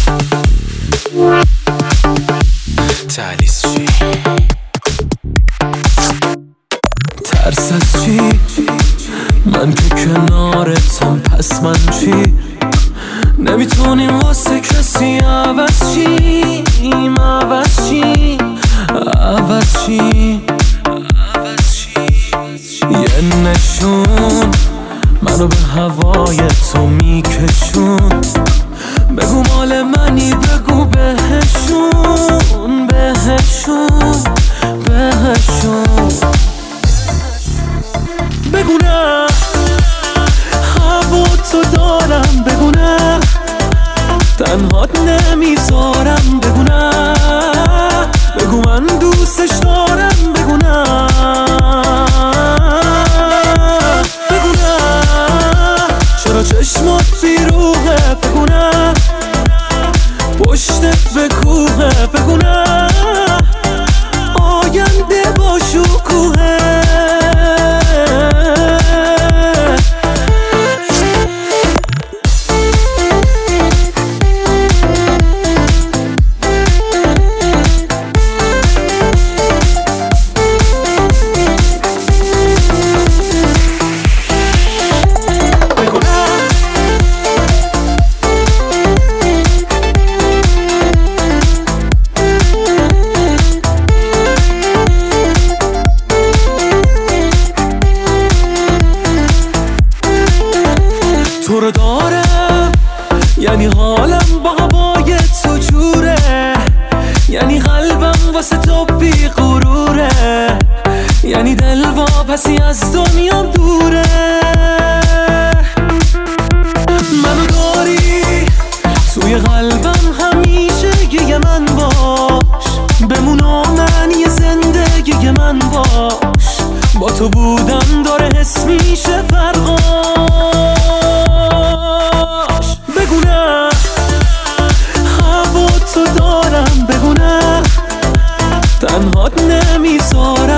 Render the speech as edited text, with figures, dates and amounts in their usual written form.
تهلیس چی؟ ترس از چی؟ من که کنارتم، پس من چی؟ نمیتونیم واسه کسی عوض چیم، عوض چی؟ عوض چی؟ یه نشون منو به هوای تو میکشون، بگو مال منی، بگو بهشون، بهشون، بهشون. بگو نه هوا تو دارم، بگو نه تنهات نمیذارم، بگو نه بگو من دوستش دارم، بگو نه بگو نه چرا چشمات بیروحه، بگو نه پشتت به کوه، بگو نه آینده با شکوهه. تو رو دارم یعنی حالم با هوای تو جوره، یعنی قلبم واسه تو بی غروره، یعنی دل واپسی از دنیام دوره. منو داری توی قلبم همیشه، یه من باش بمون و معنی زندگی من باش، با تو بودن داره حس میشه فرقاش. بگو نه هوا تو دارم، بگو نه تنهات نمیذارم،